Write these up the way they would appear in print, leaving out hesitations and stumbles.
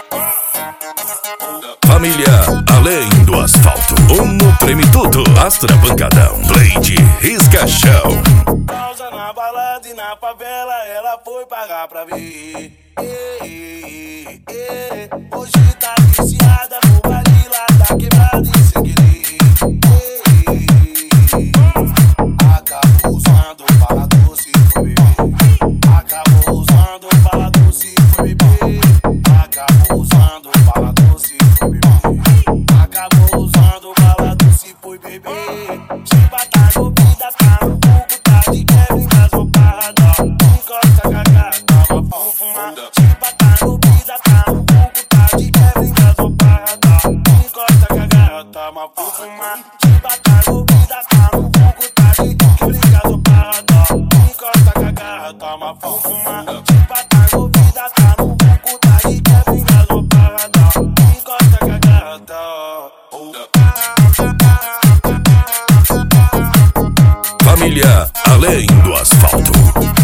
Família Além do Asfalto, Omo treme tudo, Astra Pancadão, Blade Risca Chão. Pausa na balada e na favela, ela foi pagar pra ver. Hoje tá viciada no baile lá da quebrada e sem querer. Acabou usando bala doce e foi beber. Acabou usando bala doce e foi beber. Acabou usando bala doce e foi beber. Acabou usando bala doce e foi beber. Chipa tá no vida, tá no cubo, tá de Kevin, casou parada. Encosta cagada, toma vamos fumar. Chipa tá no vida, tá no cubo, tá de Kevin, casou parada. Encosta cagada, toma vamos fumar. Chipa tá no vida, tá no cubo, tá de Kevin, casou parada. Encosta cagada, toma vamos fumar. Chipa tá no vida, tá no cubo, tá de Kevin, casou parada. Encosta cagada. Família Além do Asfalto.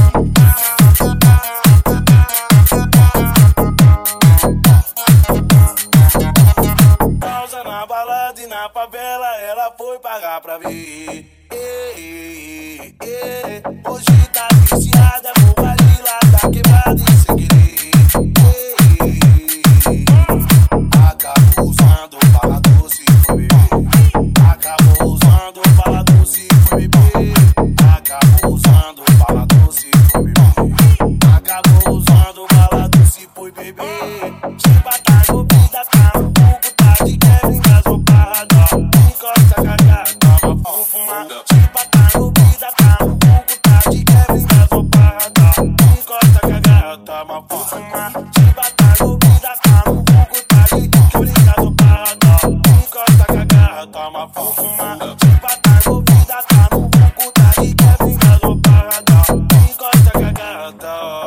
Pausa na balada e na favela, ela foi pagar pra ver. Hoje tá viciada no baile lá da quebrada e sem querer. Acabou usando bala doce e foi beber. Acabou usando bala doce e foi beber. Acabou usando bala doce e foi beber. Acabou usando bala doce e foi beber. Chipa tá no vida, tá no cubo, tá de Kevin, casou parada. Encosta cagada, toma vamos fumar. Chipa tá no vida, tá no cubo, tá de Kevin, casou parada. Encosta cagada, toma vamos fumar. Chipa tá no vida, tá no cubo, tá de Kevin, casou parada. Encosta cagada, toma vamos fumar. Chipa tá no vida, tá no cubo, tá de Kevin, casou parada. Encosta cagada.